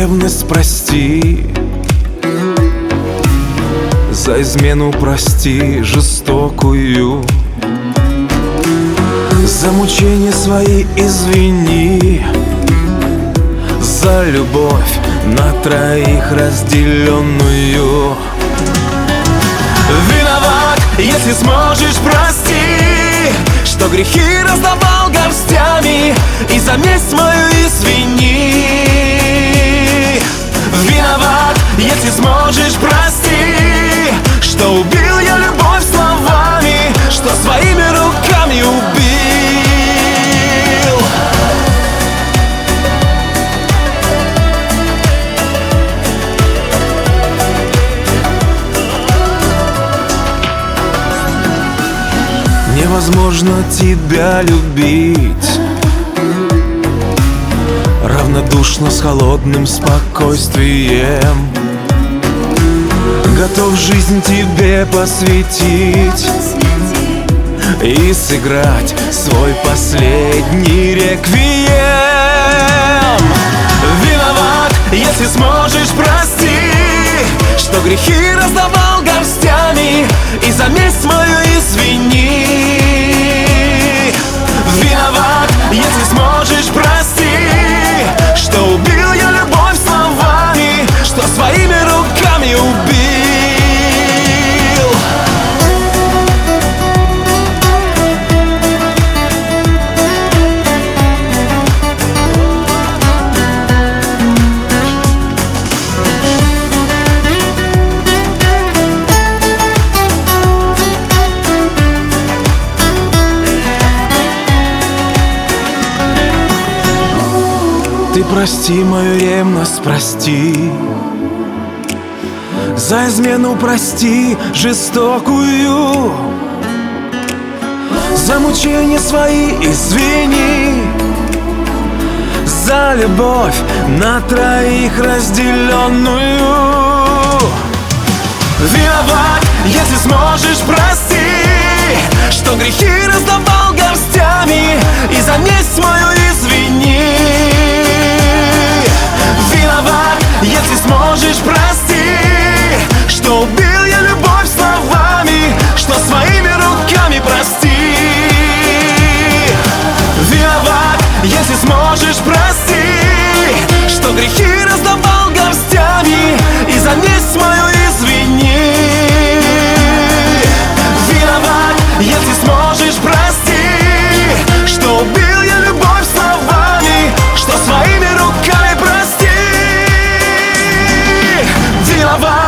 ревность прости, за измену прости жестокую, за мучения свои извини, за любовь на троих разделенную. Виноват, если сможешь, прости, что грехи раздавал горстями, и за месть мою извини. Виноват, если сможешь, прости, что убил я любовь словами, что своими руками убил. Невозможно тебя любить равнодушно, с холодным спокойствием. Готов жизнь тебе посвятить и сыграть свой последний реквием. Виноват, если сможешь, прости, что грехи раздавал горстями, и за месть мою извини. Виноват, если сможешь, прости, что убил я любовь словами, что своими руками убил. Ты прости мою ревность, прости, за измену прости жестокую, за мучения свои извини, за любовь на троих разделенную. Виноват, если сможешь, прости, что грехи раздавал горстями, и за месть мою извини. Виноват, если сможешь, прости, что убил я любовь словами, что своими руками прости. Виноват, если сможешь, прости, что грехи раздавал горстями, и за месть мою извини. Виноват, если сможешь, прости, что убил я любовь словами, что своими руками прости. Виноват.